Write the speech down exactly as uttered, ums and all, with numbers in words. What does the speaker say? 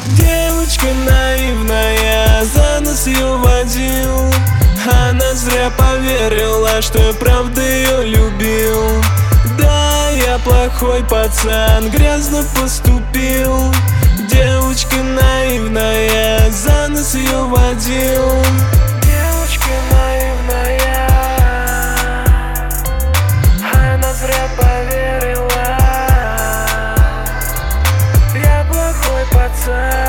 Девочка наивная, за нос ее водил. Она зря поверила, что я правда ее любил. Да, я плохой пацан, грязно поступил. Девочка наивная, за нос ее водил. Девочка наивная, она зря поверила. Я плохой пацан.